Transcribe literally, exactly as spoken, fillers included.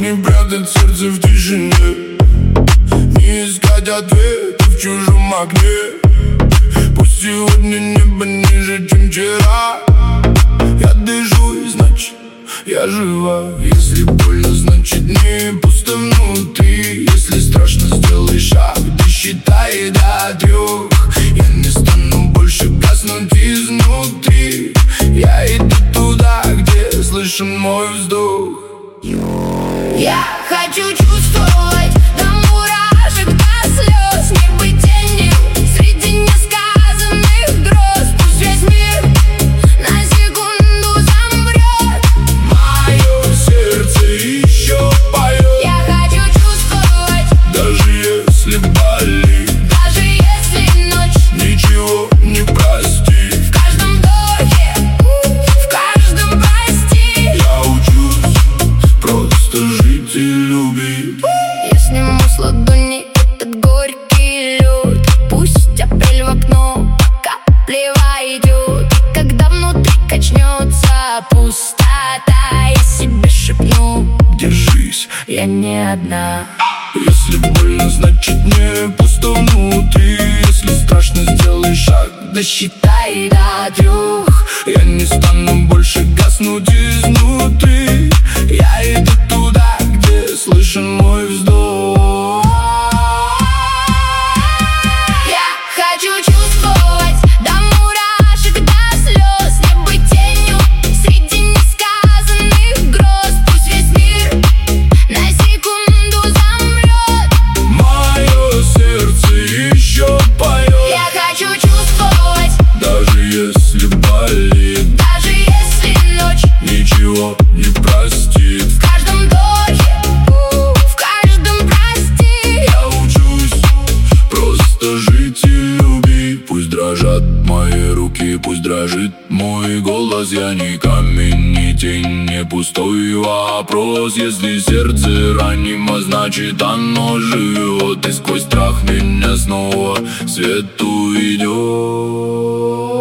не прятать сердце в тишине, не искать ответы в чужом окне. Пусть сегодня небо ниже, чем вчера. Я дышу, и значит я жива. Если больно, значит не пусто внутри. Если страшно, сделай шаг, досчитай до трех. Я не стану больше гаснуть изнутри. Я иду туда, где слышен мой вздох. Я хочу чувствовать до мурашек, до слез, не быть тенью среди несказанных гроз. Пусть весь мир на секунду замрет, мое сердце еще поет. я хочу чувствовать, даже если болит, даже если ночь ничего не простит. в каждом вдохе, в каждом прости. Я учусь просто жить и любить. Я сниму с ладони этот горький лед. Пусть апрель в окно по капле войдет. Когда внутри качнется пустота, я себе шепну: Держись, я не одна. если больно, значит не пусто внутри. Если страшно, сделай шаг, Досчитай до трех. я не стану больше гаснуть изнутри. Я иду туда, где слышен мой вздох. Я хочу чувствовать до мурашек, до слез, не быть тенью среди несказанных гроз. Пусть весь мир на секунду замрет, Мое сердце еще поет. я хочу чувствовать, Даже если болит, даже если ночь ничего не простит. в каждом вдохе, в каждом прости. Я учусь просто жить и любить. Пусть дрожат мои руки, пусть дрожит мой голос. Я не камень, не тень, не пустой вопрос. Если сердце ранимо, значит оно живет. И сквозь страх меня снова свет уйдет.